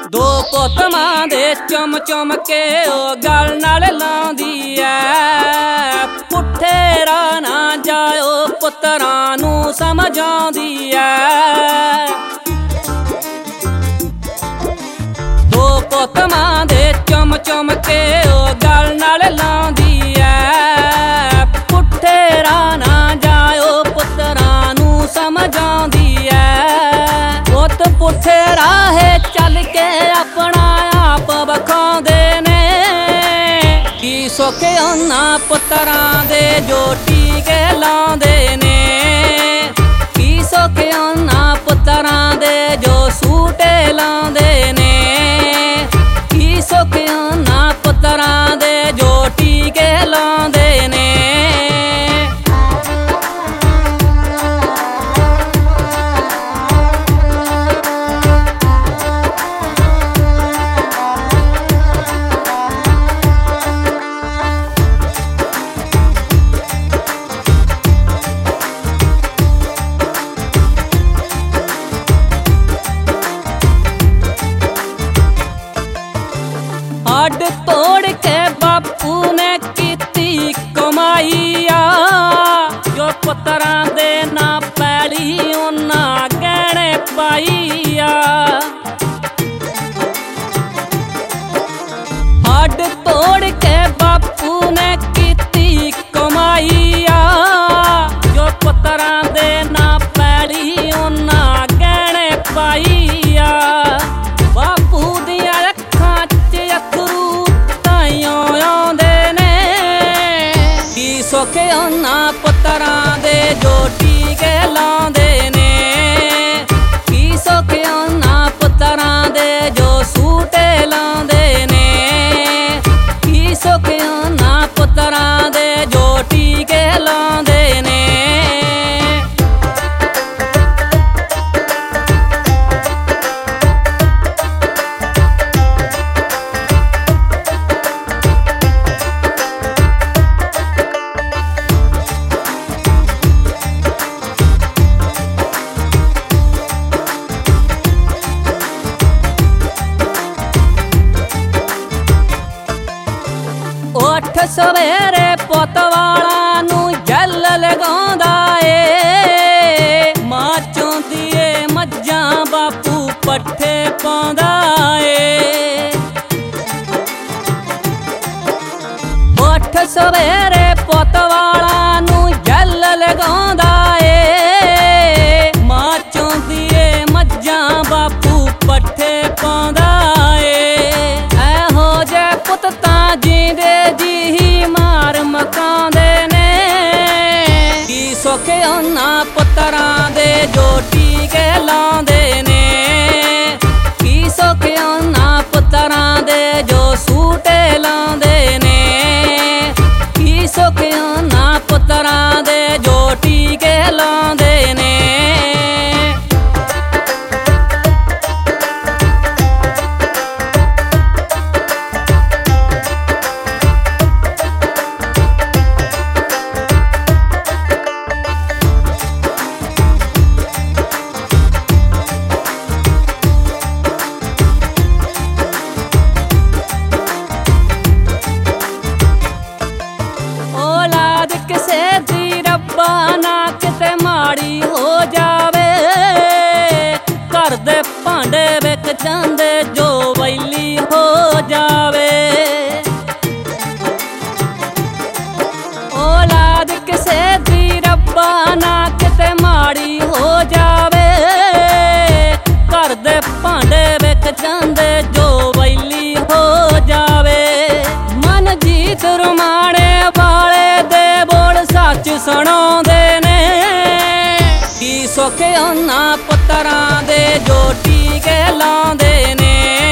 ਦੋ ਪੁੱਤ ਮਾਂ ਦੇ ਚੁੰਮ ਚੁੰਮ ਕੇ ਉਹ ਗਲ ਨਾਲ ਲਾਉਂਦੀ ਐ। ਪੁੱਠੇ ਰਾਹ ਨਾ ਜਾਇਓ ਪੁੱਤਰਾਂ ਨੂੰ ਸਮਝ ਆਉਂਦੀ ਐ। ਦੋ ਪੁੱਤ ਮਾਂ ਦੇ ਚੁੰਮ ਚੁੰਮ ਕੇ ਉਹ ਗਲ ਨਾਲ ਲਾਉਂਦੀ ਐ। ਪੁੱਠੇ ਰਾਹ ਨਾ ਜਾਇਓ ਪੁੱਤਰਾਂ ਨੂੰ ਸਮਝ ਆਉਂਦੀ ਐ। ਪੁੱਤ ਪੁੱਠੇ ਰਾਹੇ ਚੱਲ ਕੇ ਆਪਣਾ ਆਪ ਵਿਖਾਉਂਦੇ ਨੇ। ਕੀ ਸੁੱਖ ਉਹਨਾਂ ਪੁੱਤਰਾਂ ਦੇ ਜੋ ਟੀਕੇ ਲਾਉਂਦੇ ਨੇ। ਕੀ ਸੁੱਖ ਉਹਨਾਂ ਪੁੱਤਰਾਂ ਦੇ ਜੋ ਸੂਟੇ ਲਾਉਂਦੇ ਨੇ। ਕੀ ਸੁੱਖ ਉਹਨਾਂ ਪੁੱਤਰਾਂ ਦੇ ਜੋ ਟੀਕੇ ਲਾਉਂਦੇ ਨੇ। ਹੱਡ ਤੋੜ ਕੇ ਬਾਪੂ ਨੇ ਕੀਤੀ ਕਮਾਈ ਆ। ਜੋ ਪੁੱਤਰਾਂ ਦੇ ਨਾ ਪੈਲੀ ਉਹਨਾਂ ਗਹਿਣੇ ਪਾਈ ਆ। ਹੱਡ ਤੋੜ ਕੇ ਬਾਪੂ ਨੇ ਕੀਤੀ ਕਮਾਈ ਆ। ਜੋ ਪੁੱਤਰਾਂ ਦੇ ਨਾ ਪੈਲੀ ਉਹਨਾਂ ਗਹਿਣੇ ਪਾਈ ਆ। ਬਾਪੂ ਦੀਆਂ ਅੱਖਾਂ ਚ ਅੱਥਰੂ ਤਾਈਓ ਆਉਂਦੇ ਨੇ। ਕੀ ਸੁੱਖ ਉਹਨਾਂ ਪੁੱਤਰਾਂ ਦੇ ਜੋ ਟੀਕੇ ਲਾਉਂਦੇ ਨੇ। ਕੀ ਸੁੱਖ ਉਹਨਾਂ ਪੁੱਤਰਾਂ ਦੇ ਜੋ ਸੂਟੇ ਲਾਉਂਦੇ ਨੇ। ਕੀ ਸੁੱਖ ਉਹਨਾਂ ਪੁੱਤਰਾਂ ਦੇ ਜੋ ਟੀਕੇ ਲਾਉਂਦੇ ਨੇ। ਉੱਠ ਸਵੇਰੇ ਪੁੱਤ ਵਾਲਾਂ ਨੂੰ ਜਲ ਲਗਾਉਂਦਾ ਏ। ਮਾਂ ਚੋਂਦੀ ਏ ਮੱਝਾਂ ਬਾਪੂ ਪੱਠੇ ਪਾਉਂਦਾ ਏ। ਉੱਠ ਸਵੇਰੇ ਪੁੱਤ ਵਾਲਾਂ ਨੂੰ ਜਲ ਲਗਾਉਂਦਾ ਏ। ਮਾਂ ਚੋਂਦੀ ਏ ਮੱਝਾਂ ਬਾਪੂ ਪੱਠੇ ਪਾਉਂਦਾ ਏ। ਇਹੋ ਜਿਹੇ ਪੁੱਤ ਤਾਂ ਜੀਂਦੇ ਜੀ ਮਾਰ ਮਕਾਉਂਦੇ ਨੇ। ਕੀ ਸੁੱਖ ਉਹਨਾਂ ਪੁੱਤਰਾਂ ਦੇ ਜੋ ਟੀਕੇ ਲਾਉਂਦੇ ਨੇ। ਕੀ ਸੁੱਖ ਉਹਨਾਂ ਪੁੱਤਰਾਂ ਦੇ ਜੋ ਸੂਟੇ ਲਾਉਂਦੇ ਨੇ। ਕੀ ਸੁੱਖ ਉਹਨਾਂ ਪੁੱਤਰਾਂ ਦੇ ਜੋ ਟੀਕੇ ਲਾਉਂਦੇ ਨੇ। ਔਲਾਦ ਕਿਸੇ ਦੀ ਰੱਬਾ ਨਾ ਕਿਤੇ ਮਾੜੀ ਹੋ ਜਾਵੇ। ਘਰ ਦੇ ਭਾਂਡੇ ਵਿਕ ਜਾਂਦੇ ਜੋ ਵੈਲੀ ਹੋ ਜਾਵੇ। ਔਲਾਦ ਕਿਸੇ ਦੀ ਰੱਬਾ ਨਾ ਕਿਤੇ ਮਾੜੀ ਹੋ ਜਾਵੇ। ਘਰ ਦੇ ਭਾਂਡੇ ਵਿਕ ਜਾਂਦੇ ਜੋ ਵੈਲੀ ਹੋ ਜਾਵੇ। ਮਨਜੀਤ ਰਮਾਣੇ ਵਾਲੇ ਦੇ ਬੋਲ ਸੱਚ ਸੁਣਾਉਂਦੇ ਨੇ। ਕੀ ਸੁੱਖ ਉਹਨਾਂ ਪੁੱਤਰਾਂ ਦੇ ਜੋ ਟੀਕੇ ਲਾਉਂਦੇ ਨੇ।